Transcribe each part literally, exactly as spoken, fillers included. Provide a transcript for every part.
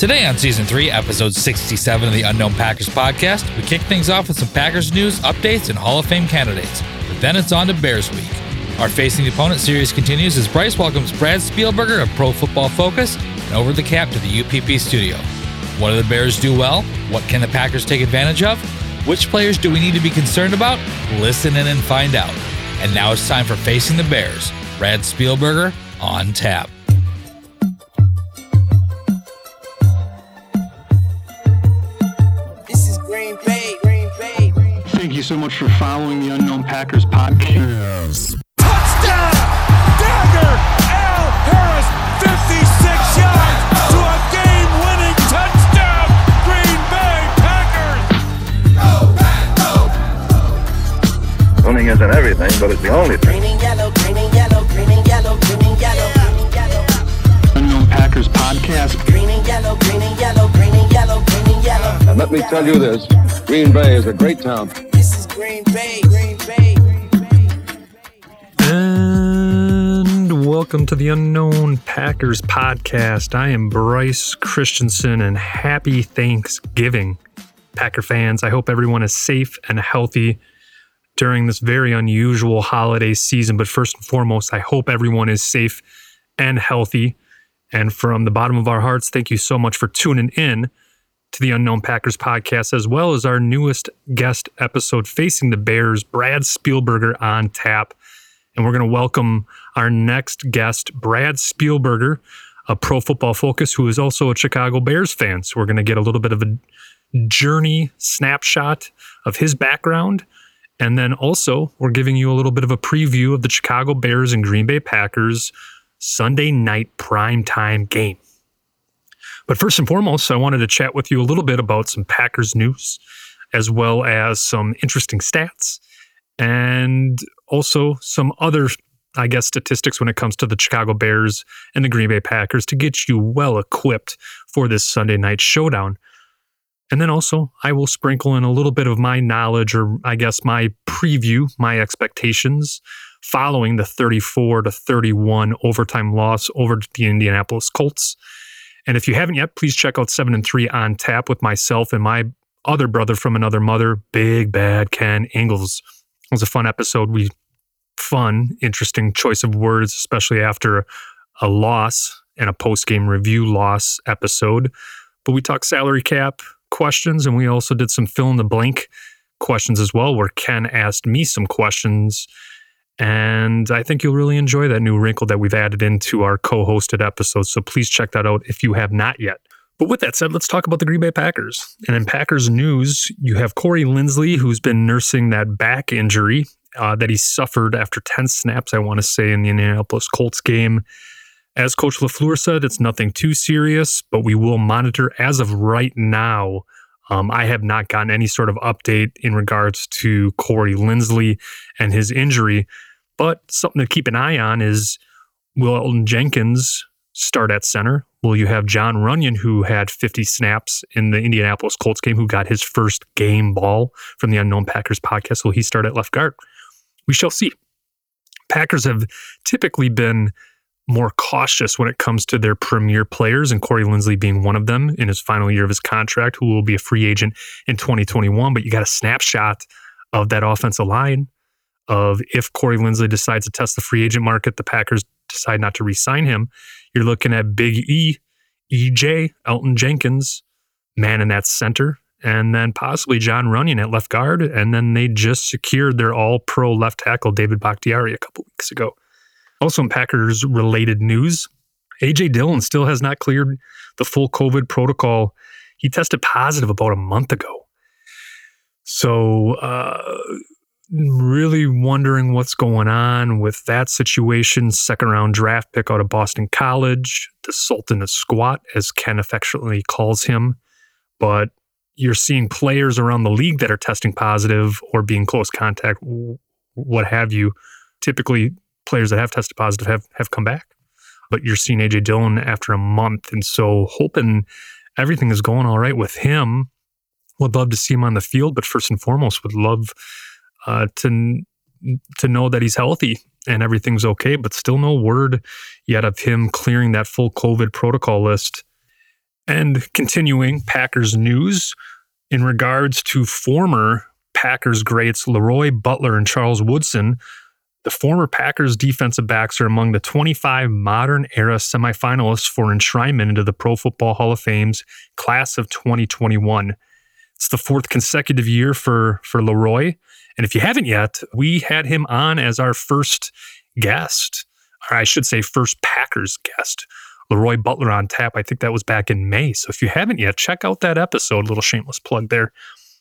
Today on Season three, Episode sixty-seven of the Unknown Packers podcast, we kick things off with some Packers news, updates, and Hall of Fame candidates. But then it's on to Bears Week. Our Facing the Opponent series continues as Bryce welcomes Brad Spielberger of Pro Football Focus and Over the Cap to the U P P studio. What do the Bears do well? What can the Packers take advantage of? Which players do we need to be concerned about? Listen in and find out. And now it's time for Facing the Bears. Brad Spielberger on tap. Thank you so much for following the Unknown Packers podcast. Touchdown! Dagger! Al Harris, fifty-six yards to a game-winning touchdown! Green Bay Packers! Go, Pack, go! Winning isn't everything, but it's the only thing. Green and yellow, green and yellow, green and yellow, green and yellow, green and yellow. Unknown Packers podcast. Green and yellow, green and yellow, green and yellow, green and yellow. And let me tell you this, Green Bay is a great town. This is Green Bay, Green Bay, Green Bay. And welcome to the Unknown Packers podcast. I am Bryce Christensen, and happy Thanksgiving, Packer fans. I hope everyone is safe and healthy during this very unusual holiday season. But first and foremost, I hope everyone is safe and healthy. And from the bottom of our hearts, thank you so much for tuning in to the Unknown Packers podcast, as well as our newest guest episode, Facing the Bears, Brad Spielberger on tap. And we're going to welcome our next guest, Brad Spielberger, a Pro Football Focus, who is also a Chicago Bears fan. So we're going to get a little bit of a journey snapshot of his background. And then also, we're giving you a little bit of a preview of the Chicago Bears and Green Bay Packers Sunday night primetime game. But first and foremost, I wanted to chat with you a little bit about some Packers news, as well as some interesting stats, and also some other, I guess, statistics when it comes to the Chicago Bears and the Green Bay Packers to get you well equipped for this Sunday night showdown. And then also, I will sprinkle in a little bit of my knowledge, or I guess my preview, my expectations following the thirty-four to thirty-one overtime loss over to the Indianapolis Colts. And if you haven't yet, please check out seven and three on tap with myself and my other brother from another mother, Big Bad Ken Ingalls. It was a fun episode. We fun, interesting choice of words, especially after a loss and a post-game review loss episode. But we talked salary cap questions, and we also did some fill-in-the-blank questions as well, where Ken asked me some questions. And I think you'll really enjoy that new wrinkle that we've added into our co-hosted episodes. So please check that out if you have not yet. But with that said, let's talk about the Green Bay Packers. And in Packers news, you have Corey Linsley, who's been nursing that back injury uh, that he suffered after ten snaps, I want to say, in the Indianapolis Colts game. As Coach LaFleur said, it's nothing too serious, but we will monitor. As of right now, um, I have not gotten any sort of update in regards to Corey Linsley and his injury. But something to keep an eye on is, will Elgton Jenkins start at center? Will you have Jon Runyan, who had fifty snaps in the Indianapolis Colts game, who got his first game ball from the Unknown Packers podcast? Will he start at left guard? We shall see. Packers have typically been more cautious when it comes to their premier players, and Corey Linsley being one of them in his final year of his contract, who will be a free agent in twenty twenty-one. But you got a snapshot of that offensive line of if Corey Linsley decides to test the free agent market, the Packers decide not to re-sign him. You're looking at Big E, E J, Elgton Jenkins, man in that center, and then possibly Jon Runyan at left guard. And then they just secured their all-pro left tackle, David Bakhtiari, a couple weeks ago. Also in Packers-related news, A J Dillon still has not cleared the full COVID protocol. He tested positive about a month ago. So, uh, really wondering what's going on with that situation. Second round draft pick out of Boston College, the Sultan of Squat, as Ken affectionately calls him. But you're seeing players around the league that are testing positive or being close contact, what have you. Typically, players that have tested positive have, have come back. But you're seeing A J Dillon after a month. And so hoping everything is going all right with him. Would love to see him on the field, but first and foremost, would love Uh, to to know that he's healthy and everything's okay, but still no word yet of him clearing that full COVID protocol list. And continuing Packers news in regards to former Packers greats Leroy Butler and Charles Woodson, the former Packers defensive backs are among the twenty-five modern-era semifinalists for enshrinement into the Pro Football Hall of Fame's class of twenty twenty-one. It's the fourth consecutive year for, for Leroy. And if you haven't yet, we had him on as our first guest, or I should say first Packers guest, Leroy Butler on tap. I think that was back in May. So if you haven't yet, check out that episode. Little shameless plug there.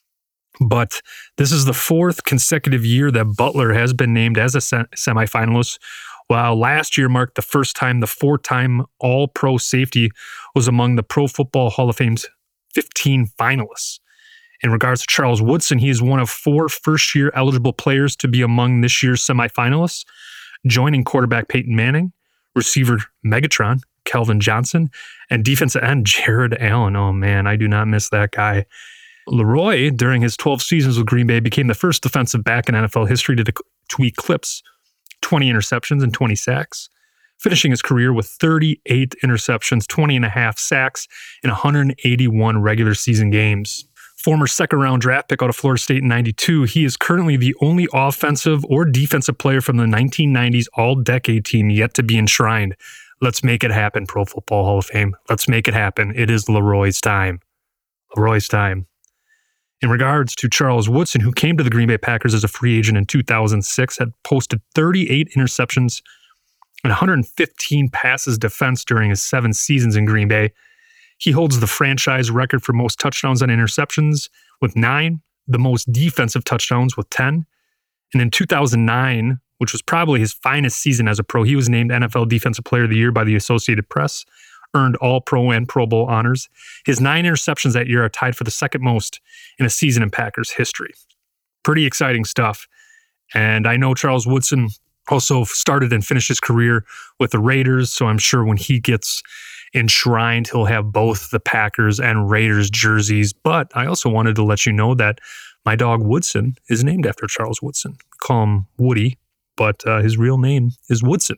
But this is the fourth consecutive year that Butler has been named as a se- semifinalist, while last year marked the first time the four-time All-Pro safety was among the Pro Football Hall of Fame's fifteen finalists. In regards to Charles Woodson, he is one of four first-year eligible players to be among this year's semifinalists, joining quarterback Peyton Manning, receiver Megatron, Calvin Johnson, and defensive end Jared Allen. Oh man, I do not miss that guy. Leroy, during his twelve seasons with Green Bay, became the first defensive back in N F L history to, to eclipse twenty interceptions and twenty sacks, finishing his career with thirty-eight interceptions, twenty and a half sacks in one hundred eighty-one regular season games. Former second-round draft pick out of Florida State in ninety-two, he is currently the only offensive or defensive player from the nineteen nineties All-Decade team yet to be enshrined. Let's make it happen, Pro Football Hall of Fame. Let's make it happen. It is Leroy's time. Leroy's time. In regards to Charles Woodson, who came to the Green Bay Packers as a free agent in two thousand six, had posted thirty-eight interceptions and one hundred fifteen passes defense during his seven seasons in Green Bay. He holds the franchise record for most touchdowns and interceptions with nine, the most defensive touchdowns with ten. And in two thousand nine, which was probably his finest season as a pro, he was named N F L Defensive Player of the Year by the Associated Press, earned All-Pro and Pro Bowl honors. His nine interceptions that year are tied for the second most in a season in Packers history. Pretty exciting stuff. And I know Charles Woodson also started and finished his career with the Raiders, so I'm sure when he gets enshrined, he'll have both the Packers and Raiders jerseys. But I also wanted to let you know that my dog Woodson is named after Charles Woodson. We call him Woody, but uh, his real name is Woodson.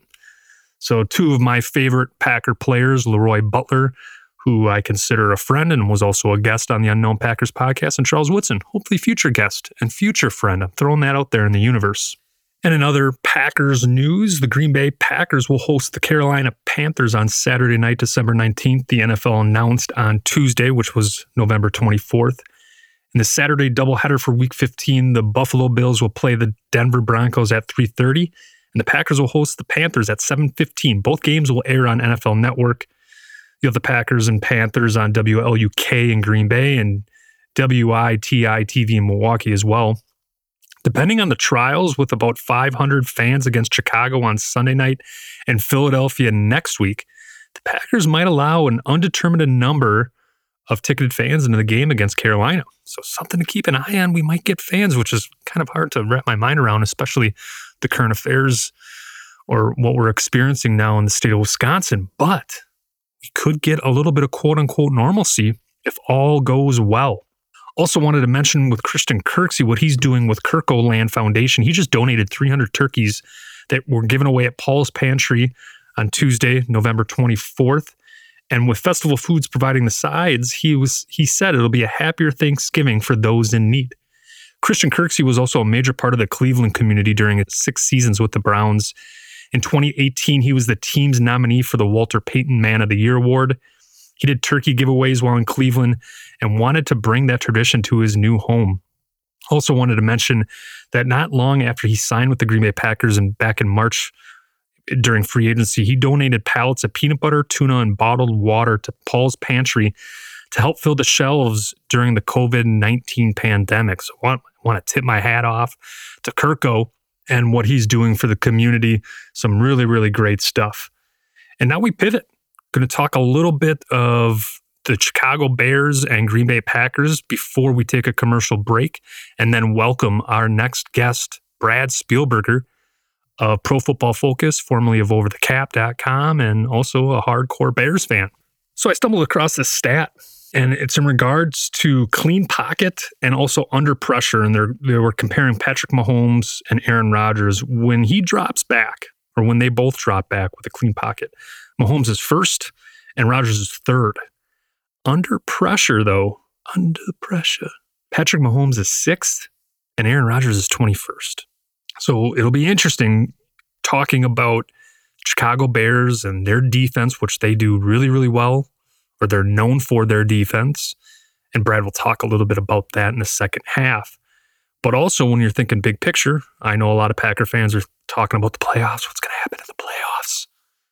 So two of my favorite Packer players, Leroy Butler, who I consider a friend and was also a guest on the Unknown Packers podcast, and Charles Woodson, hopefully future guest and future friend. I'm throwing that out there in the universe. And in other Packers news, the Green Bay Packers will host the Carolina Panthers on Saturday night, December nineteenth. The N F L announced on Tuesday, which was November twenty-fourth. In the Saturday doubleheader for Week fifteen, the Buffalo Bills will play the Denver Broncos at three thirty. And the Packers will host the Panthers at seven fifteen. Both games will air on N F L Network. You have the Packers and Panthers on W L U K in Green Bay and W I T I T V in Milwaukee as well. Depending on the trials, with about five hundred fans against Chicago on Sunday night and Philadelphia next week, the Packers might allow an undetermined number of ticketed fans into the game against Carolina. So something to keep an eye on. We might get fans, which is kind of hard to wrap my mind around, especially the current affairs or what we're experiencing now in the state of Wisconsin. But we could get a little bit of quote-unquote normalcy if all goes well. Also wanted to mention with Christian Kirksey, what he's doing with Kirko Land Foundation. He just donated three hundred turkeys that were given away at Paul's Pantry on Tuesday, November twenty-fourth. And with Festival Foods providing the sides, he was he said it'll be a happier Thanksgiving for those in need. Christian Kirksey was also a major part of the Cleveland community during his six seasons with the Browns. In twenty eighteen, he was the team's nominee for the Walter Payton Man of the Year Award. He did turkey giveaways while in Cleveland and wanted to bring that tradition to his new home. Also wanted to mention that not long after he signed with the Green Bay Packers and back in March during free agency, he donated pallets of peanut butter, tuna, and bottled water to Paul's Pantry to help fill the shelves during the covid nineteen pandemic. So I want, want to tip my hat off to Kirko and what he's doing for the community. Some really, really great stuff. And now we pivot. Going to talk a little bit of the Chicago Bears and Green Bay Packers before we take a commercial break, and then welcome our next guest, Brad Spielberger of Pro Football Focus, formerly of over the cap dot com, and also a hardcore Bears fan. So I stumbled across this stat, and it's in regards to clean pocket and also under pressure, and they're, they were comparing Patrick Mahomes and Aaron Rodgers when he drops back, or when they both drop back with a clean pocket. Mahomes is first and Rodgers is third. Under pressure, though, under pressure, Patrick Mahomes is sixth and Aaron Rodgers is twenty-first. So it'll be interesting talking about Chicago Bears and their defense, which they do really, really well, or they're known for their defense. And Brad will talk a little bit about that in the second half. But also when you're thinking big picture, I know a lot of Packer fans are talking about the playoffs. What's going to happen in the playoffs?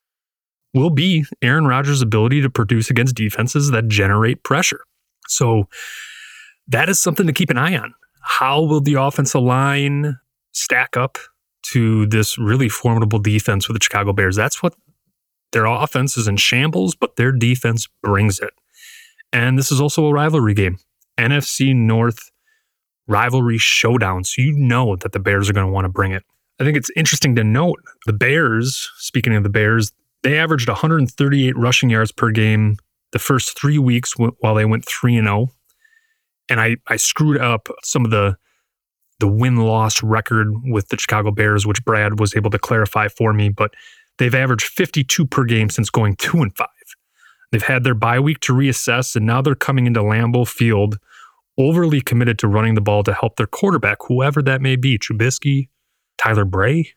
Will be Aaron Rodgers' ability to produce against defenses that generate pressure. So that is something to keep an eye on. How will the offensive line stack up to this really formidable defense with the Chicago Bears? That's what their offense is in shambles, but their defense brings it. And this is also a rivalry game. N F C North rivalry showdown. So you know that the Bears are going to want to bring it. I think it's interesting to note the Bears, speaking of the Bears, they averaged one hundred thirty-eight rushing yards per game the first three weeks while they went three and oh. And I, I screwed up some of the the win-loss record with the Chicago Bears, which Brad was able to clarify for me, but they've averaged fifty-two per game since going two and five. They've had their bye week to reassess, and now they're coming into Lambeau Field overly committed to running the ball to help their quarterback, whoever that may be, Trubisky, Tyler Bray.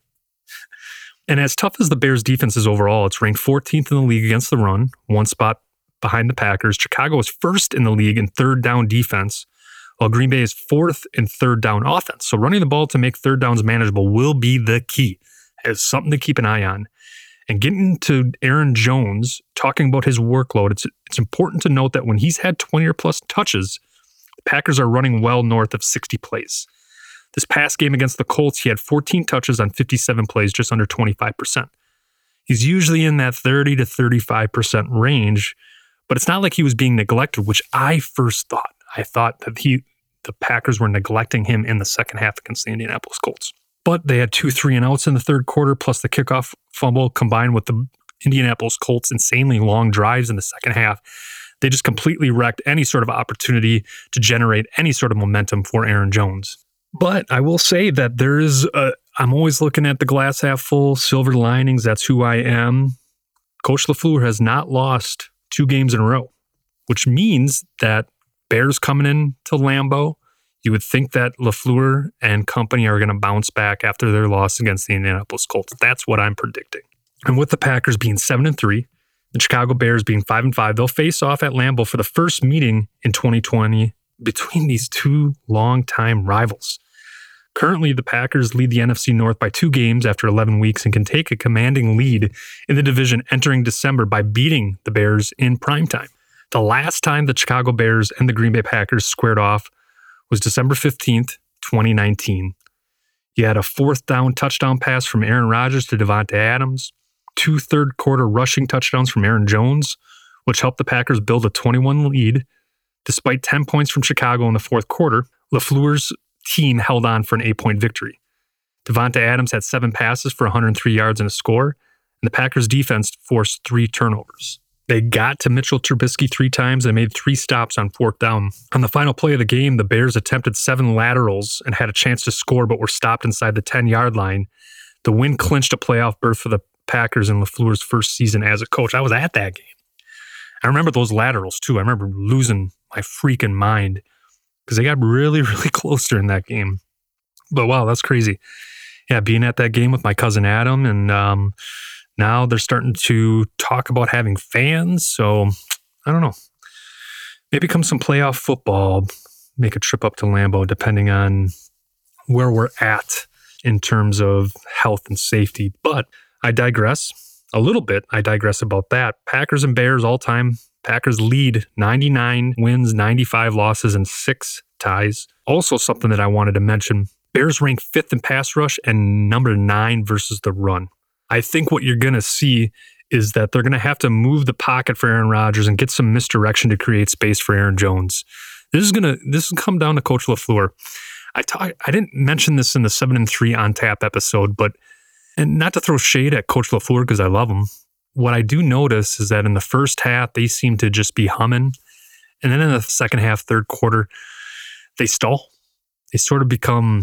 And as tough as the Bears' defense is overall, it's ranked fourteenth in the league against the run, one spot behind the Packers. Chicago is first in the league in third down defense, while Green Bay is fourth in third down offense. So running the ball to make third downs manageable will be the key. It's something to keep an eye on. And getting to Aaron Jones, talking about his workload, it's it's important to note that when he's had twenty or plus touches, the Packers are running well north of sixty plays. This past game against the Colts, he had fourteen touches on fifty-seven plays, just under twenty-five percent. He's usually in that thirty to thirty-five percent range, but it's not like he was being neglected, which I first thought. I thought that he, the Packers were neglecting him in the second half against the Indianapolis Colts. But they had two three and outs in the third quarter, plus the kickoff fumble combined with the Indianapolis Colts' insanely long drives in the second half. They just completely wrecked any sort of opportunity to generate any sort of momentum for Aaron Jones. But I will say that there is, a, I'm always looking at the glass half full, silver linings. That's who I am. Coach LaFleur has not lost two games in a row, which means that Bears coming in to Lambeau, you would think that LaFleur and company are going to bounce back after their loss against the Indianapolis Colts. That's what I'm predicting. And with the Packers being seven and three, the Chicago Bears being five and five, they'll face off at Lambeau for the first meeting in twenty twenty between these two longtime rivals. Currently, the Packers lead the N F C North by two games after eleven weeks and can take a commanding lead in the division entering December by beating the Bears in primetime. The last time the Chicago Bears and the Green Bay Packers squared off was December fifteenth, twenty nineteen. You had a fourth down touchdown pass from Aaron Rodgers to Davante Adams, two third quarter rushing touchdowns from Aaron Jones, which helped the Packers build a twenty-one lead. Despite ten points from Chicago in the fourth quarter, LaFleur's team held on for an eight-point victory. Davante Adams had seven passes for one hundred three yards and a score, and the Packers defense forced three turnovers. They got to Mitchell Trubisky three times and made three stops on fourth down. On the final play of the game, the Bears attempted seven laterals and had a chance to score, but were stopped inside the ten-yard line. The win clinched a playoff berth for the Packers in LaFleur's first season as a coach. I was at that game. I remember those laterals, too. I remember losing my freaking mind because they got really, really close during that game. But wow, that's crazy. Yeah, being at that game with my cousin Adam, and um, now they're starting to talk about having fans. So I don't know. Maybe come some playoff football, make a trip up to Lambeau, depending on where we're at in terms of health and safety. But I digress a little bit. I digress about that. Packers and Bears all time. Packers lead ninety-nine wins, ninety-five losses, and six ties. Also something that I wanted to mention. Bears rank fifth in pass rush and number nine versus the run. I think what you're going to see is that they're going to have to move the pocket for Aaron Rodgers and get some misdirection to create space for Aaron Jones. This is going to this will come down to Coach LaFleur. I talk, I didn't mention this in the seven and three on tap episode, but and not to throw shade at Coach LaFleur because I love him. What I do notice is that in the first half, they seem to just be humming. And then in the second half, third quarter, they stall. They sort of become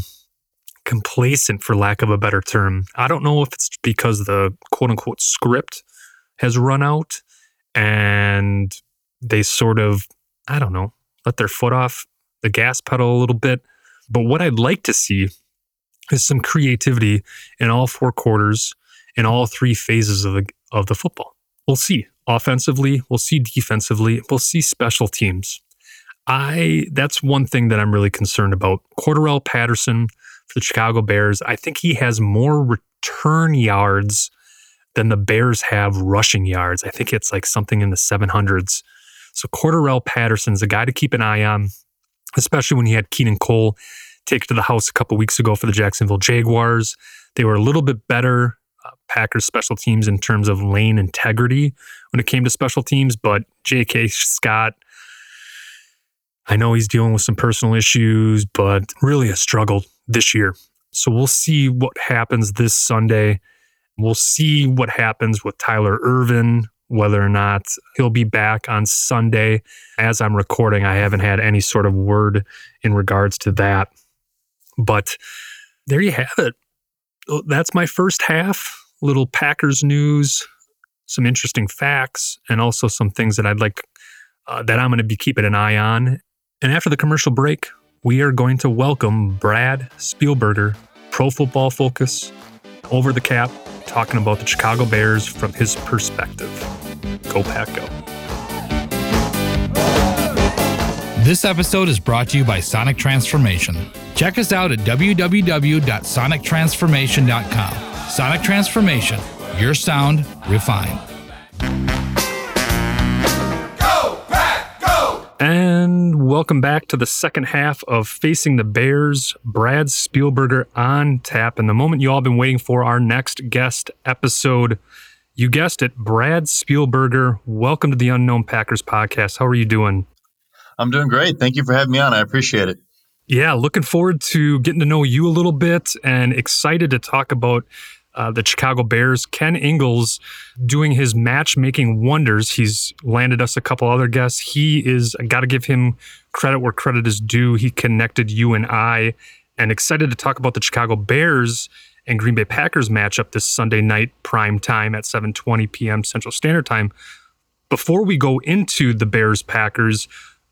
complacent, for lack of a better term. I don't know if it's because the quote-unquote script has run out and they sort of, I don't know, let their foot off the gas pedal a little bit. But what I'd like to see is some creativity in all four quarters, in all three phases of the of the football. We'll see offensively, we'll see defensively, we'll see special teams. I that's one thing that I'm really concerned about. Cordarrelle Patterson for the Chicago Bears, I think he has more return yards than the Bears have rushing yards. I think it's like something in the seven hundreds. So Cordarrelle Patterson's a guy to keep an eye on, especially when he had Keenan Cole take it to the house a couple weeks ago for the Jacksonville Jaguars. They were a little bit better, uh, Packers special teams, in terms of lane integrity when it came to special teams, but J K. Scott, I know he's dealing with some personal issues, but really has struggled this year. So we'll see what happens this Sunday. We'll see what happens with Tyler Ervin, whether or not he'll be back on Sunday. As I'm recording, I haven't had any sort of word in regards to that. But there you have it. That's my first half. Little Packers news, some interesting facts, and also some things that I'd like uh, that I'm going to be keeping an eye on. And after the commercial break, we are going to welcome Brad Spielberger, Pro Football Focus, Over the Cap, talking about the Chicago Bears from his perspective. Go Pack, go. This episode is brought to you by Sonic Transformation. Check us out at w w w dot sonic transformation dot com. Sonic Transformation, your sound refined. Go, Pack, go! And welcome back to the second half of Facing the Bears. Brad Spielberger on tap. And the moment you all been waiting for, our next guest episode. You guessed it, Brad Spielberger. Welcome to the Unknown Packers podcast. How are you doing? I'm doing great. Thank you for having me on. I appreciate it. Yeah, looking forward to getting to know you a little bit and excited to talk about uh, the Chicago Bears. Ken Ingalls doing his matchmaking wonders. He's landed us a couple other guests. He is, I got to give him credit where credit is due. He connected you and I, and excited to talk about the Chicago Bears and Green Bay Packers matchup this Sunday night, prime time at seven twenty p.m. Central Standard Time. Before we go into the Bears-Packers,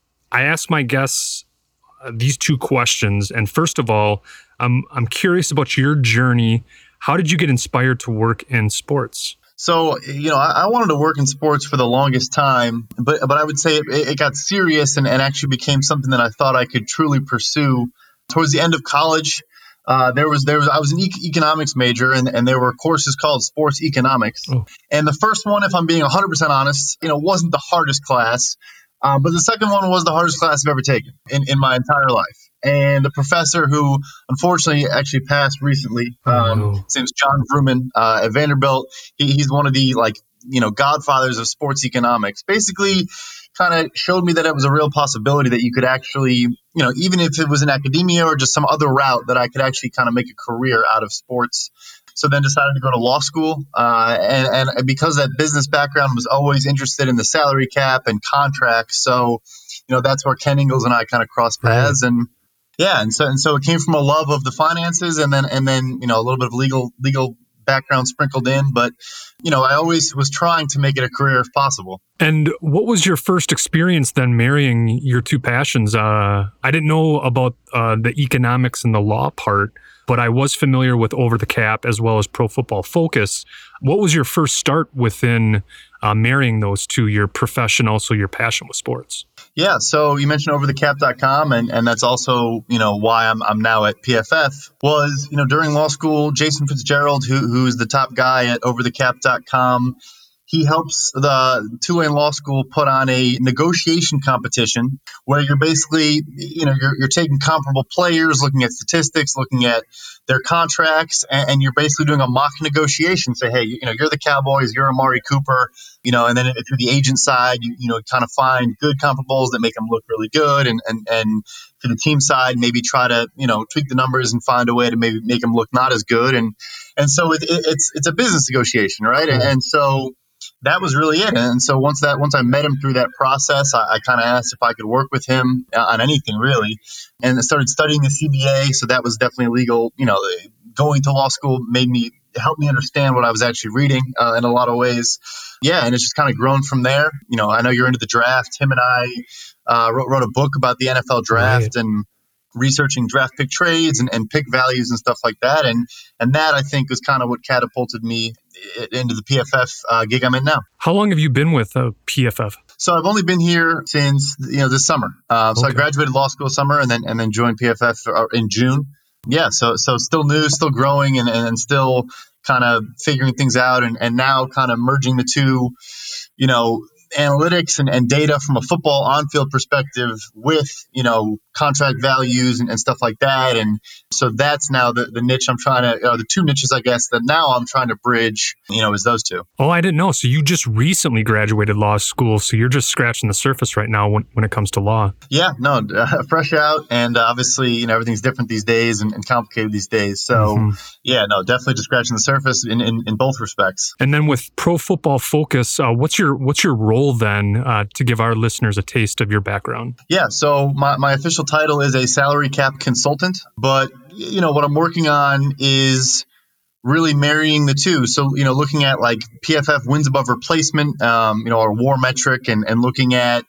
I asked my guests uh, these two questions. And first of all, I'm I'm curious about your journey. How did you get inspired to work in sports? So, you know, I, I wanted to work in sports for the longest time, but but I would say it, it got serious and, and actually became something that I thought I could truly pursue towards the end of college. Uh, there was there was I was an e- economics major, and, and there were courses called sports economics. Oh. And the first one, if I'm being one hundred percent honest, you know, wasn't the hardest class. Uh, but the second one was the hardest class I've ever taken in, in my entire life. And the professor who unfortunately actually passed recently, um, oh. his name's John Vrooman uh, at Vanderbilt. He, he's one of the like, you know, godfathers of sports economics. Basically kind of showed me that it was a real possibility that you could actually, you know, even if it was in academia or just some other route, that I could actually kind of make a career out of sports. So then decided to go to law school. Uh, and, and because that business background, was always interested in the salary cap and contracts. So, you know, that's where Ken Ingalls and I kind of crossed paths. Right. And yeah, and so and so it came from a love of the finances, and then and then, you know, a little bit of legal legal background sprinkled in. But, you know, I always was trying to make it a career if possible. And what was your first experience then marrying your two passions? Uh, I didn't know about uh, the economics and the law part, but I was familiar with Over the Cap as well as Pro Football Focus. What was your first start within uh, marrying those two, your profession, also your passion with sports? Yeah, so you mentioned over the cap dot com, and, and that's also, you know, why I'm I'm now at P F F. Was, you know, during law school, Jason Fitzgerald, who who's the top guy at over the cap dot com, he helps the Tulane Law School put on a negotiation competition where you're basically, you know, you're, you're taking comparable players, looking at statistics, looking at their contracts, and, and you're basically doing a mock negotiation. Say, hey, you know, you're the Cowboys, you're Amari Cooper, you know, and then if you're the agent side, you, you know, kind of find good comparables that make them look really good. And, and, and for the team side, maybe try to, you know, tweak the numbers and find a way to maybe make them look not as good. And, and so it, it, it's, it's a business negotiation, right? And, and so that was really it. And so once that once I met him through that process, I, I kind of asked if I could work with him on anything really, and I started studying the C B A. So that was definitely legal. You know, going to law school made me help me understand what I was actually reading uh, in a lot of ways. Yeah, and it's just kind of grown from there. You know, I know you're into the draft. Him and I uh, wrote, wrote a book about the N F L draft Right. and researching draft pick trades and, and pick values and stuff like that. And and that, I think, was kind of what catapulted me into the P F F uh, gig I'm in now. How long have you been with uh, P F F? So I've only been here since, you know, this summer. Uh, so Okay. I graduated law school summer and then and then joined P F F in June. Yeah, so so still new, still growing, and, and still kind of figuring things out, and, and now kind of merging the two, you know, analytics and, and data from a football on-field perspective with, you know, contract values and, and stuff like that. And so that's now the, the niche I'm trying to, or the two niches, I guess, that now I'm trying to bridge, you know, is those two. Oh, I didn't know. So you just recently graduated law school. So you're just scratching the surface right now when, when it comes to law. Yeah, no, uh, fresh out. And uh, obviously, you know, everything's different these days and, and complicated these days. So Mhm. yeah, no, definitely just scratching the surface in, in, in both respects. And then with Pro Football Focus, uh, what's your what's your role then uh, to give our listeners a taste of your background? Yeah, so my, my official title is a salary cap consultant, but you know what I'm working on is really marrying the two. So you know, looking at like P F F wins above replacement, um, you know, our WAR metric, and and looking at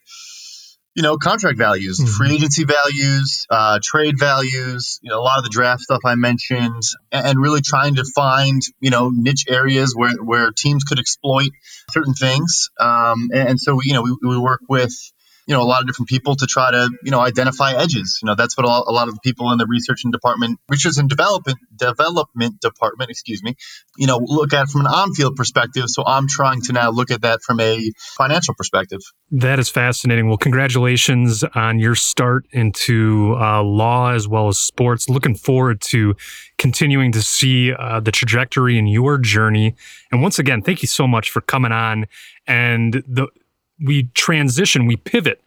you know contract values, Mhm. free agency values, uh, trade values, you know, a lot of the draft stuff I mentioned, and, and really trying to find you know niche areas where where teams could exploit certain things. Um, and, and so you know we, we work with you know a lot of different people to try to you know identify edges. You know that's what a lot, a lot of the people in the research and department, research and development development department, excuse me, you know look at from an on-field perspective. So I'm trying to now look at that from a financial perspective. That is fascinating. Well, congratulations on your start into uh, law as well as sports. Looking forward to continuing to see uh, the trajectory in your journey. And once again, thank you so much for coming on. And the we transition, we pivot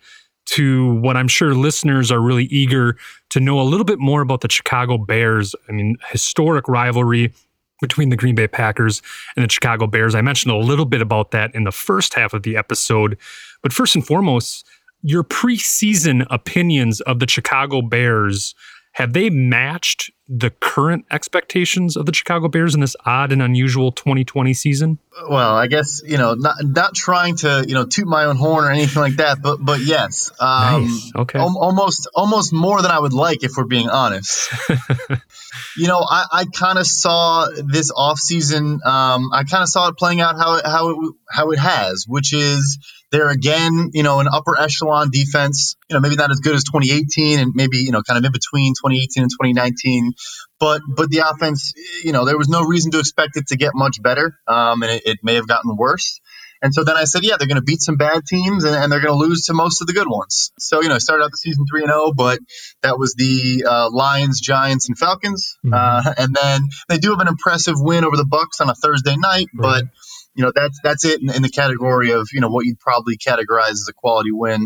to what I'm sure listeners are really eager to know a little bit more about the Chicago Bears. I mean, historic rivalry between the Green Bay Packers and the Chicago Bears. I mentioned a little bit about that in the first half of the episode. But first and foremost, your preseason opinions of the Chicago Bears, have they matched the current expectations of the Chicago Bears in this odd and unusual twenty twenty season? Well, I guess you know not not trying to you know toot my own horn or anything like that, but but yes, um, Nice. Okay. al- almost almost more than I would like if we're being honest. You know, I, I kind of saw this offseason, um, I kind of saw it playing out how it, how it, how it has, which is they're again, you know, an upper echelon defense, you know, maybe not as good as twenty eighteen and maybe, you know, kind of in between twenty eighteen and twenty nineteen. But but the offense, you know, there was no reason to expect it to get much better. Um, and it, it may have gotten worse. And so then I said, yeah, they're going to beat some bad teams and, and they're going to lose to most of the good ones. So, you know, I started out the season three and oh, but that was the uh, Lions, Giants, and Falcons. Mhm. Uh, and then they do have an impressive win over the Bucs on a Thursday night, Right. but, you know, that's that's it in, in the category of, you know, what you'd probably categorize as a quality win.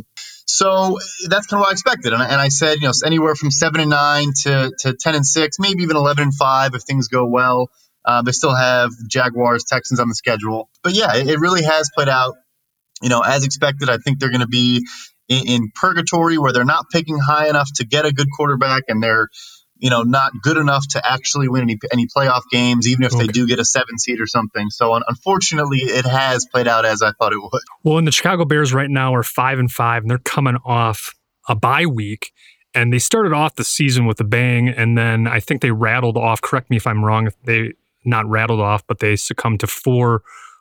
So that's kind of what I expected. And I, and I said, you know, anywhere from seven and nine to, to ten and six, maybe even eleven and five if things go well. Uh, they still have Jaguars, Texans on the schedule. But yeah, it, it really has played out, you know, as expected. I think they're going to be in, in purgatory where they're not picking high enough to get a good quarterback and they're, you know, not good enough to actually win any, any playoff games, even if they Okay. do get a seven seed or something. So un- unfortunately, it has played out as I thought it would. Well, and the Chicago Bears right now are five and five, and they're coming off a bye week. And they started off the season with a bang, and then I think they rattled off. Correct me if I'm wrong. If they not rattled off, but they succumbed to four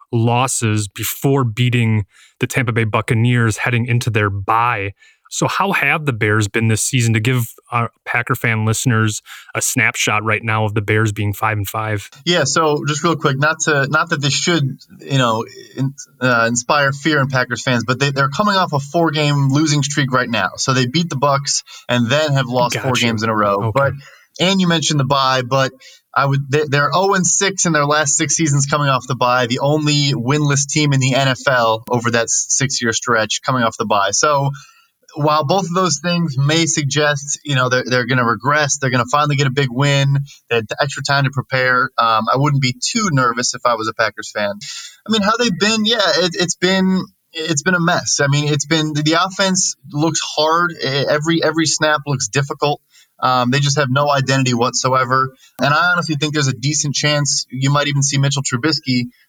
losses before beating the Tampa Bay Buccaneers heading into their bye. So how have the Bears been this season, to give our Packer fan listeners a snapshot right now of the Bears being five and five? Yeah, so just real quick, not to not that this should, you know, in, uh, inspire fear in Packers fans, but they, they're coming off a four-game losing streak right now. So they beat the Bucs and then have lost Gotcha. four games in a row. Okay. But and you mentioned the bye, but I would they, they're oh and six in their last six seasons coming off the bye. The only winless team in the N F L over that six-year stretch coming off the bye. So while both of those things may suggest, you know, they're, they're going to regress, they're going to finally get a big win, they had extra time to prepare, um, I wouldn't be too nervous if I was a Packers fan. I mean, how they've been, yeah, it, it's been it's been a mess. I mean, it's been the offense looks hard. Every every snap looks difficult. Um, they just have no identity whatsoever. And I honestly think there's a decent chance you might even see Mitchell Trubisky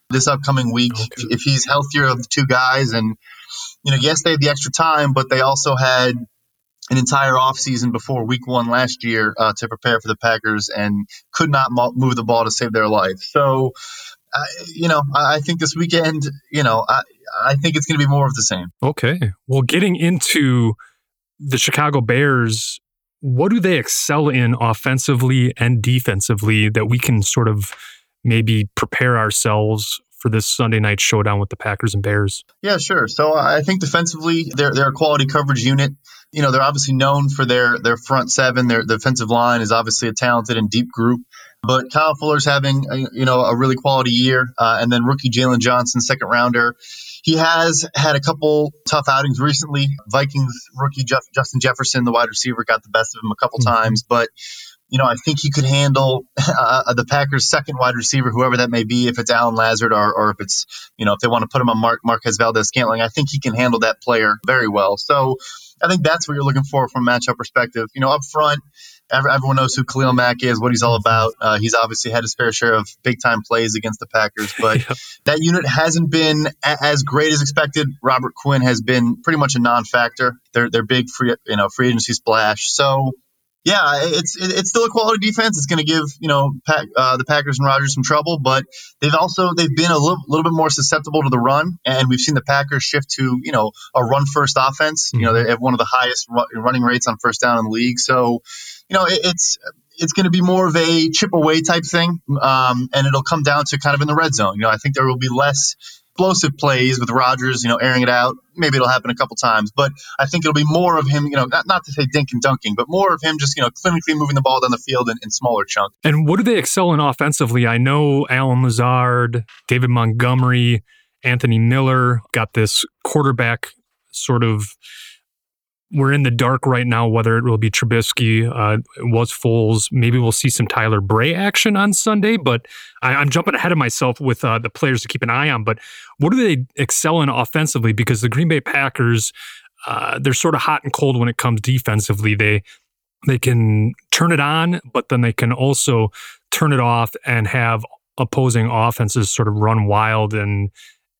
this upcoming week. Okay. If, if he's healthier of the two guys, and you know, yes, they had the extra time, but they also had an entire offseason before week one last year uh, to prepare for the Packers and could not mo- move the ball to save their life. So, uh, you know, I, I think this weekend, you know, I, I think it's going to be more of the same. Okay. Well, getting into the Chicago Bears, what do they excel in offensively and defensively that we can sort of maybe prepare ourselves for this Sunday night showdown with the Packers and Bears? Yeah, sure. So I think defensively, they're, they're a quality coverage unit. You know, they're obviously known for their their front seven. Their defensive line is obviously a talented and deep group. But Kyle Fuller's having, you know, a really quality year. Uh, and then rookie Jalen Johnson, second rounder. He has had a couple tough outings recently. Vikings rookie Jeff, Justin Jefferson, the wide receiver, got the best of him a couple mm-hmm. times. But, you know, I think he could handle uh, the Packers' second wide receiver, whoever that may be, if it's Alan Lazard or, or if it's, you know, if they want to put him on Mark, Marquez Valdez-Scantling. I think he can handle that player very well. So I think that's what you're looking for from a matchup perspective. You know, up front, everyone knows who Khalil Mack is, what he's all about. Uh, he's obviously had his fair share of big-time plays against the Packers, but yeah. that unit hasn't been a- as great as expected. Robert Quinn has been pretty much a non-factor. They're they're big free, you know, free agency splash. So, yeah, it's it's still a quality defense. It's going to give, you know, Pac, uh, the Packers and Rodgers some trouble, but they've also they've been a little, little bit more susceptible to the run, and we've seen the Packers shift to, you know, a run-first offense. Mm-hmm. You know, they have one of the highest ru- running rates on first down in the league. So, you know, it, it's it's going to be more of a chip away type thing, um, and it'll come down to kind of in the red zone. You know, I think there will be less explosive plays with Rodgers, you know, airing it out. Maybe it'll happen a couple times, but I think it'll be more of him, you know, not, not to say dink and dunking, but more of him just, you know, clinically moving the ball down the field in, in smaller chunks. And what do they excel in offensively? I know Alan Lazard, David Montgomery, Anthony Miller got this quarterback sort of, we're in the dark right now, whether it will be Trubisky, uh, it was Foles. Maybe we'll see some Tyler Bray action on Sunday, but I, I'm jumping ahead of myself with uh, the players to keep an eye on. But what do they excel in offensively? Because the Green Bay Packers, uh, they're sort of hot and cold when it comes defensively. They they can turn it on, but then they can also turn it off and have opposing offenses sort of run wild, and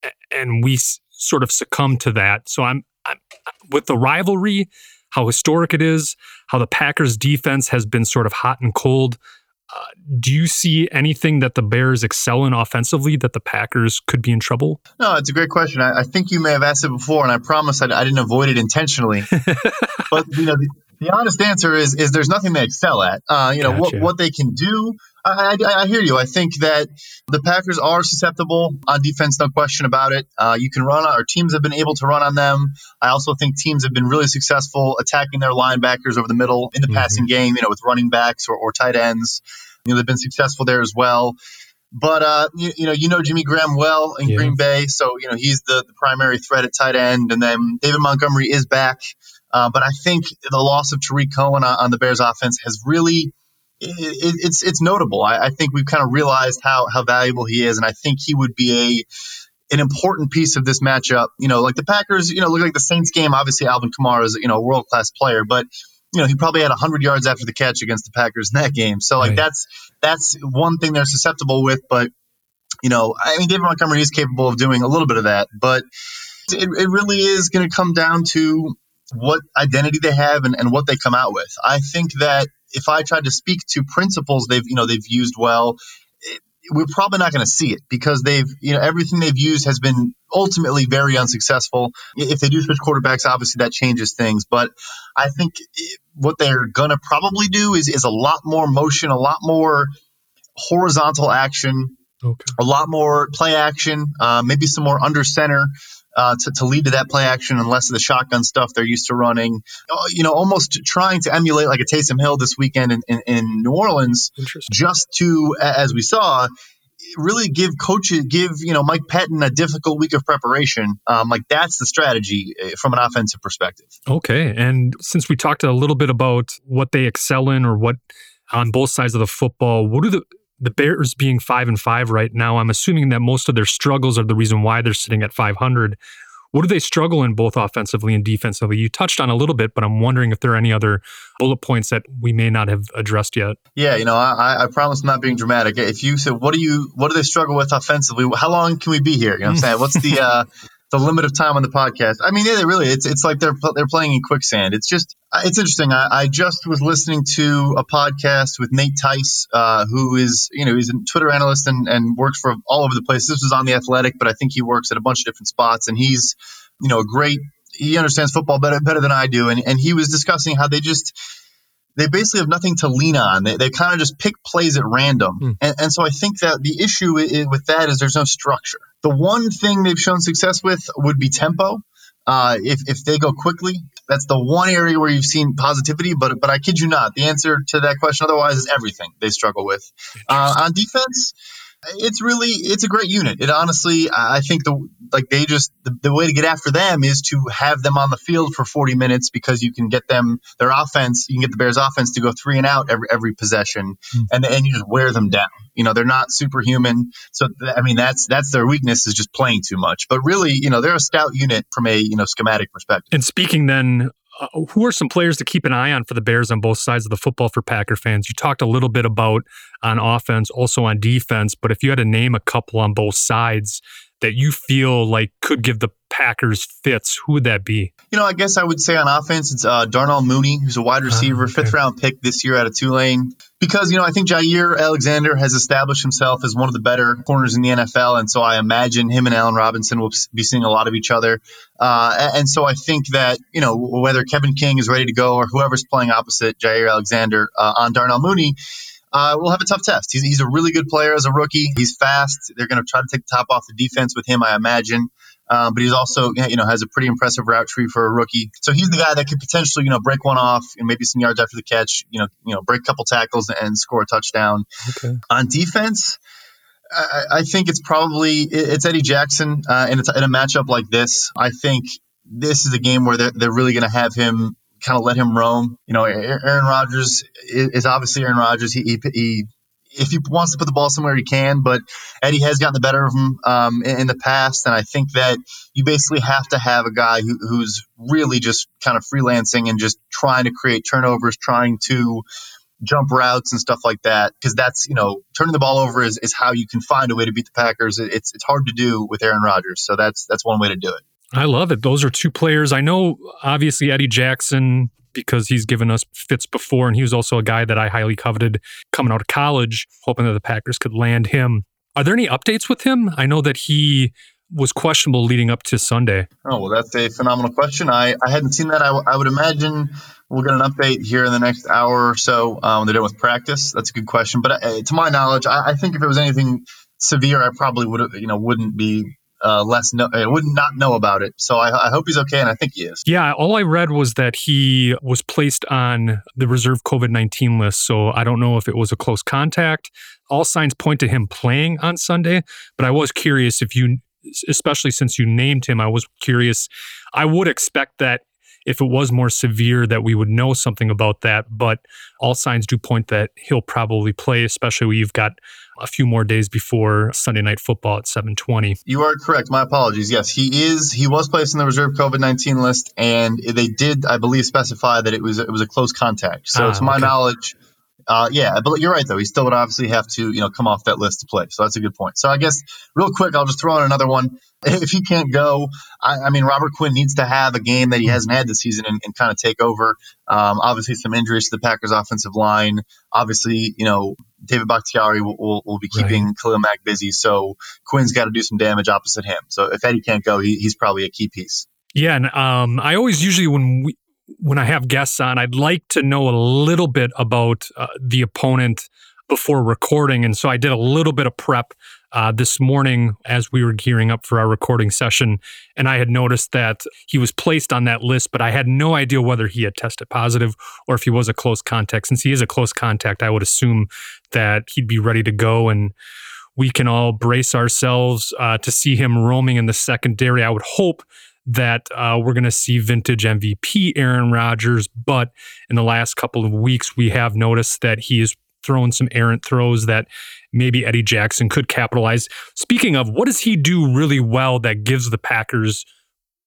and we s- sort of succumb to that. So I'm with the rivalry, how historic it is, how the Packers defense has been sort of hot and cold. Uh, do you see anything that the Bears excel in offensively that the Packers could be in trouble? No, it's a great question. I, I think you may have asked it before, and I promise I, I didn't avoid it intentionally. But you know, the, the honest answer is is there's nothing they excel at. Uh, you know Gotcha. what what they can do. I, I, I hear you. I think that the Packers are susceptible on defense, no question about it. Uh, you can run on, or teams have been able to run on them. I also think teams have been really successful attacking their linebackers over the middle in the mm-hmm. passing game, you know, with running backs or, or tight ends. You know, they've been successful there as well. But, uh, you, you know, you know Jimmy Graham well in yeah. Green Bay. So, you know, he's the, the primary threat at tight end. And then David Montgomery is back. Uh, but I think the loss of Tariq Cohen on, on the Bears offense has really – It, it's it's notable. I, I think we've kind of realized how how valuable he is, and I think he would be a an important piece of this matchup. You know, like the Packers, you know, look like the Saints game. Obviously, Alvin Kamara is, you know, a world class player, but you know, he probably had one hundred yards after the catch against the Packers in that game. So like right. that's that's one thing they're susceptible with. But you know, I mean, David Montgomery is capable of doing a little bit of that, but it, it really is going to come down to what identity they have and, and what they come out with. I think that if I tried to speak to principles they've, you know, they've used well, it, we're probably not going to see it because they've, you know, everything they've used has been ultimately very unsuccessful. If they do switch quarterbacks, obviously that changes things. But I think what they're going to probably do is, is a lot more motion, a lot more horizontal action, okay. a lot more play action, uh, maybe some more under center. Uh, to, to lead to that play action and less of the shotgun stuff they're used to running. You know, almost trying to emulate like a Taysom Hill this weekend in, in, in New Orleans, just to, as we saw, really give coaches, give, you know, Mike Pettin a difficult week of preparation. Um, like that's the strategy from an offensive perspective. Okay. And since we talked a little bit about what they excel in or what on both sides of the football, what do the The Bears being five and five right now, I'm assuming that most of their struggles are the reason why they're sitting at five hundred. What do they struggle in both offensively and defensively? You touched on a little bit, but I'm wondering if there are any other bullet points that we may not have addressed yet. Yeah, you know, I, I promise I'm not being dramatic. If you said, what do you, what do they struggle with offensively? How long can we be here? You know what I'm saying? What's the, uh, the limit of time on the podcast? I mean, yeah, really, it's it's like they're they're playing in quicksand. It's just, it's interesting. I, I just was listening to a podcast with Nate Tice, uh, who is, you know, he's a Twitter analyst and, and works for all over the place. This was on The Athletic, but I think he works at a bunch of different spots, and he's, you know, a great, he understands football better better than I do, and and he was discussing how they just, they basically have nothing to lean on. They, they kind of just pick plays at random. Mm. And, and so I think that the issue is, with that is there's no structure. The one thing they've shown success with would be tempo. Uh, if, if they go quickly, that's the one area where you've seen positivity. But but I kid you not, the answer to that question otherwise is everything they struggle with. Uh, on defense, it's really, it's a great unit. It honestly, I think the like they just, the, the way to get after them is to have them on the field for forty minutes, because you can get them, their offense, you can get the Bears offense to go three and out every every possession, mm. and and you just wear them down. You know, they're not superhuman. So, I mean, that's that's their weakness, is just playing too much. But really, you know, they're a stout unit from a, you know, schematic perspective. And speaking then, uh, who are some players to keep an eye on for the Bears on both sides of the football for Packer fans? You talked a little bit about on offense, also on defense, but if you had to name a couple on both sides that you feel like could give the Packers fits, who would that be? You know, I guess I would say on offense, it's uh, Darnell Mooney, who's a wide receiver, uh, okay. fifth round pick this year out of Tulane. Because, you know, I think Jair Alexander has established himself as one of the better corners in the N F L. And so I imagine him and Allen Robinson will be seeing a lot of each other. Uh, and so I think that, you know, whether Kevin King is ready to go or whoever's playing opposite Jair Alexander uh, on Darnell Mooney, Uh, we'll have a tough test. He's, he's a really good player as a rookie. He's fast. They're going to try to take the top off the defense with him, I imagine. Um, but he's also, you know, has a pretty impressive route tree for a rookie. So he's the guy that could potentially, you know, break one off and maybe some yards after the catch, you know, you know, break a couple tackles and score a touchdown. Okay. On defense, I, I think it's probably, it's Eddie Jackson. Uh, and it's in a matchup like this, I think this is a game where they're, they're really going to have him kind of let him roam. You know, Aaron Rodgers is obviously Aaron Rodgers. He, he, he, if he wants to put the ball somewhere, he can, but Eddie has gotten the better of him um, in, in the past. And I think that you basically have to have a guy who, who's really just kind of freelancing and just trying to create turnovers, trying to jump routes and stuff like that. Because that's, you know, turning the ball over is, is how you can find a way to beat the Packers. It's it's hard to do with Aaron Rodgers. So that's that's one way to do it. I love it. Those are two players. I know, obviously, Eddie Jackson, because he's given us fits before, and he was also a guy that I highly coveted coming out of college, hoping that the Packers could land him. Are there any updates with him? I know that he was questionable leading up to Sunday. Oh, well, that's a phenomenal question. I, I hadn't seen that. I, w- I would imagine we'll get an update here in the next hour or so um, when they're done with practice. That's a good question. But uh, to my knowledge, I, I think if it was anything severe, I probably would, you know, wouldn't be Uh, less know, I would not know about it. So I, I hope he's okay, and I think he is. Yeah, all I read was that he was placed on the reserve COVID nineteen list, so I don't know if it was a close contact. All signs point to him playing on Sunday, but I was curious if you, especially since you named him, I was curious. I would expect that if it was more severe that we would know something about that, but all signs do point that he'll probably play, especially when you've got a few more days before Sunday Night Football at seven twenty. You are correct. My apologies. Yes, he is. He was placed in the reserve COVID nineteen list, and they did, I believe, specify that it was it was a close contact. So, ah, to my okay. knowledge, uh, yeah, but you're right though. He still would obviously have to, you know, come off that list to play. So that's a good point. So I guess real quick, I'll just throw in another one. If he can't go, I, I mean, Robert Quinn needs to have a game that he hasn't had this season and, and kind of take over. Um, obviously, some injuries to the Packers' offensive line. Obviously, you know, David Bakhtiari will, will, will be keeping right. Khalil Mack busy, so Quinn's got to do some damage opposite him. So if Eddie can't go, he, he's probably a key piece. Yeah, and um, I always usually when we when I have guests on, I'd like to know a little bit about uh, the opponent before recording, and so I did a little bit of prep uh, this morning as we were gearing up for our recording session, and I had noticed that he was placed on that list, but I had no idea whether he had tested positive or if he was a close contact. Since he is a close contact, I would assume that he'd be ready to go, and we can all brace ourselves uh, to see him roaming in the secondary. I would hope that uh, we're going to see vintage M V P Aaron Rodgers, but in the last couple of weeks, we have noticed that he is throwing some errant throws that maybe Eddie Jackson could capitalize. Speaking of, what does he do really well that gives the Packers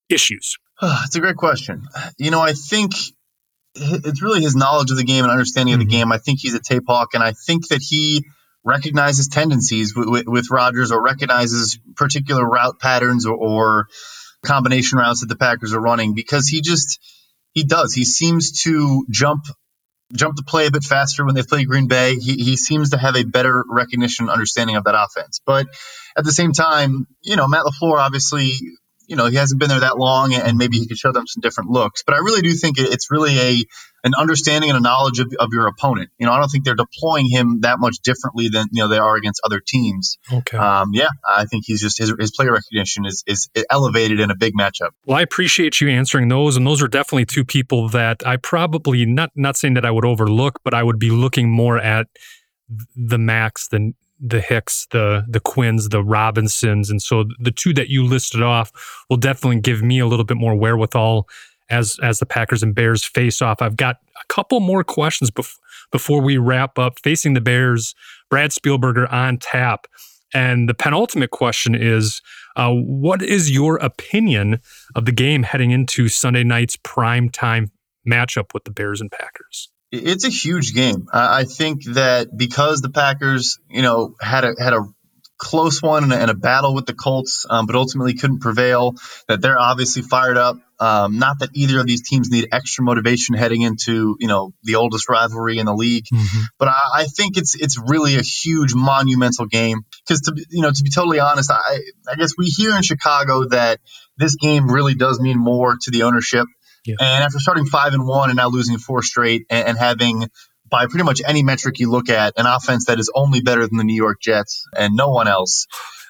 issues? It's a great question. You know, I think it's really his knowledge of the game and understanding mm-hmm. of the game. I think he's a tape hawk, and I think that he recognizes tendencies with, with, with Rodgers, or recognizes particular route patterns or, or combination routes that the Packers are running, because he just he does. He seems to jump jump the play a bit faster when they play Green Bay. He, he seems to have a better recognition and understanding of that offense. But at the same time, you know, Matt LaFleur, obviously, you know, he hasn't been there that long, and maybe he could show them some different looks. But I really do think it's really a an understanding and a knowledge of, of your opponent. You know, I don't think they're deploying him that much differently than, you know, they are against other teams. Okay. Um, yeah, I think he's just his, his player recognition is is elevated in a big matchup. Well, I appreciate you answering those, and those are definitely two people that I probably not not saying that I would overlook, but I would be looking more at the Max than the Hicks, the the Quinns, the Robinsons. And so the two that you listed off will definitely give me a little bit more wherewithal as as the Packers and Bears face off. I've got a couple more questions bef- before we wrap up. Facing the Bears, Brad Spielberger on tap. And the penultimate question is, uh, what is your opinion of the game heading into Sunday night's primetime matchup with the Bears and Packers? It's a huge game. I think that because the Packers, you know, had a had a close one and a, and a battle with the Colts, um, but ultimately couldn't prevail, that they're obviously fired up. Um, not that either of these teams need extra motivation heading into, you know, the oldest rivalry in the league, mm-hmm. but I, I think it's it's really a huge, monumental game. Because to you know, to be totally honest, I I guess we hear in Chicago that this game really does mean more to the ownership. Yeah. And after starting five and one and now losing four straight, and, and having, by pretty much any metric you look at, an offense that is only better than the New York Jets and no one else.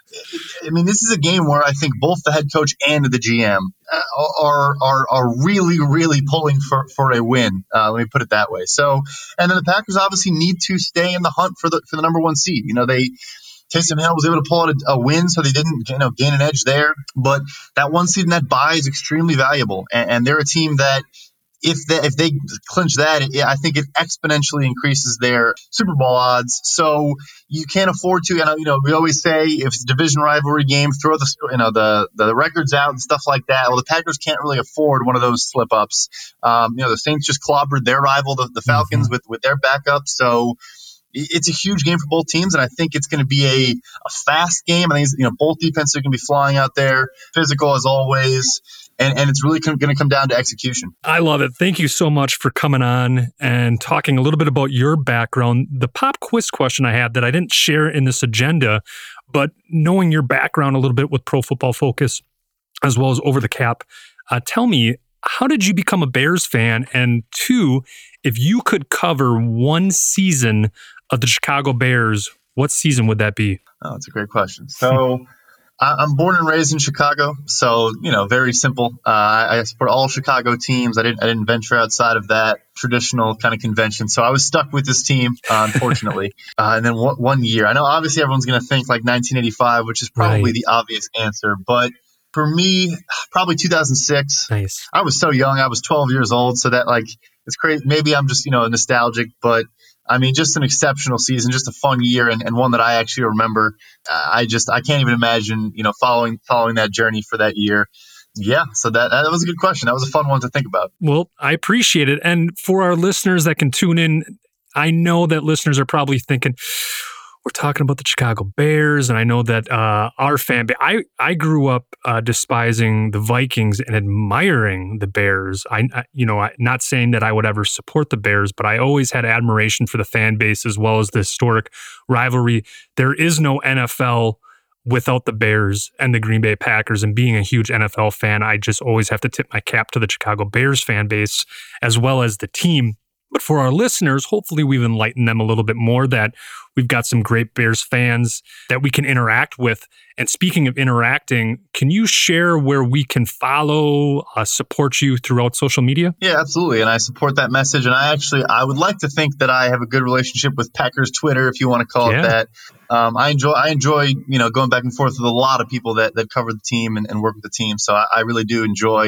I mean, this is a game where I think both the head coach and the G M are are are really, really pulling for, for a win. Uh, let me put it that way. So, and then the Packers obviously need to stay in the hunt for the for the number one seed. You know, they. Taysom Hill was able to pull out a, a win, so they didn't, you know, gain an edge there. But that one seed in that bye is extremely valuable, and, and they're a team that, if they, if they clinch that, it, I think it exponentially increases their Super Bowl odds. So you can't afford to. And you know, we always say if it's a division rivalry game, throw the you know the the records out and stuff like that. Well, the Packers can't really afford one of those slip ups. Um, you know, the Saints just clobbered their rival, the, the Falcons, mm-hmm. with with their backup. So. It's a huge game for both teams, and I think it's going to be a, a fast game. I think you know both defenses are going to be flying out there, physical as always, and, and it's really going to come down to execution. I love it. Thank you so much for coming on and talking a little bit about your background. The pop quiz question I had that I didn't share in this agenda, but knowing your background a little bit with Pro Football Focus as well as Over the Cap, uh, tell me, how did you become a Bears fan? And two, if you could cover one season of the Chicago Bears, what season would that be? Oh, that's a great question. So I'm born and raised in Chicago, so, you know, very simple. Uh, I support all Chicago teams. I didn't I didn't venture outside of that traditional kind of convention. So I was stuck with this team, uh, unfortunately. uh, and then one, one year, I know obviously everyone's going to think like nineteen eighty-five, which is probably right. the obvious answer. But for me, probably two thousand six. Nice. I was so young. I was twelve years old. So that like, it's crazy. Maybe I'm just, you know, nostalgic, but I mean, just an exceptional season, just a fun year, and, and one that I actually remember. Uh, I just, I can't even imagine, you know, following following that journey for that year. Yeah, so that that was a good question. That was a fun one to think about. Well, I appreciate it. And for our listeners that can tune in, I know that listeners are probably thinking, we're talking about the Chicago Bears, and I know that uh, our fan base, I, I grew up uh, despising the Vikings and admiring the Bears. I, I you know, I, not saying that I would ever support the Bears, but I always had admiration for the fan base as well as the historic rivalry. There is no N F L without the Bears and the Green Bay Packers, and being a huge N F L fan, I just always have to tip my cap to the Chicago Bears fan base as well as the team. But for our listeners, hopefully we've enlightened them a little bit more that we've got some great Bears fans that we can interact with. And speaking of interacting, can you share where we can follow, uh, support you throughout social media? Yeah, absolutely. And I support that message. And I actually, I would like to think that I have a good relationship with Packers Twitter, if you want to call yeah. it that. Um, I enjoy, I enjoy, you know, going back and forth with a lot of people that, that cover the team and, and work with the team. So I, I really do enjoy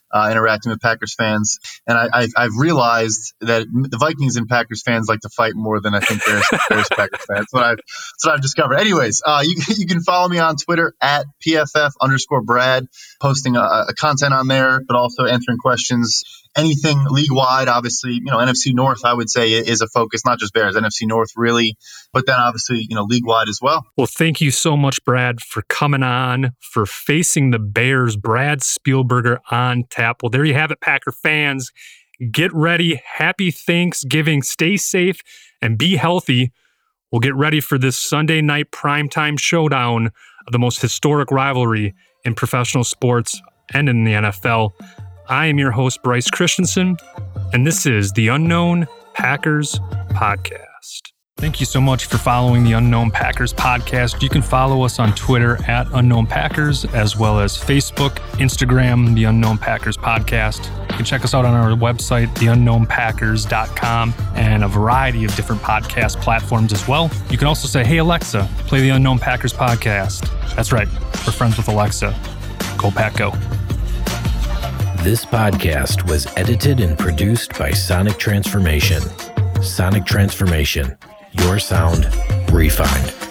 uh, interacting with Packers fans. And I, I, I've realized that the Vikings and Packers fans like to fight more than I think Bears, Bears Packers fans. That's what I've, that's what I've discovered. Anyways, uh, you, you can follow me on Twitter at P F F underscore Brad, posting a, a content on there, but also answering questions. Anything league-wide, obviously, you know, N F C North, I would say, is a focus, not just Bears, N F C North really, but then obviously, you know, league-wide as well. Well, thank you so much, Brad, for coming on, for facing the Bears. Brad Spielberger on tap. Well, there you have it, Packer fans. Get ready. Happy Thanksgiving. Stay safe and be healthy. We'll get ready for this Sunday night primetime showdown of the most historic rivalry in professional sports and in the N F L. I am your host, Bryce Christensen, and this is the Unknown Packers Podcast. Thank you so much for following the Unknown Packers Podcast. You can follow us on Twitter at Unknown Packers, as well as Facebook, Instagram, the Unknown Packers Podcast. You can check us out on our website, the unknown packers dot com, and a variety of different podcast platforms as well. You can also say, hey, Alexa, play the Unknown Packers Podcast. That's right, we're friends with Alexa. Go Pack, go. This podcast was edited and produced by Sonic Transformation. Sonic Transformation, your sound refined.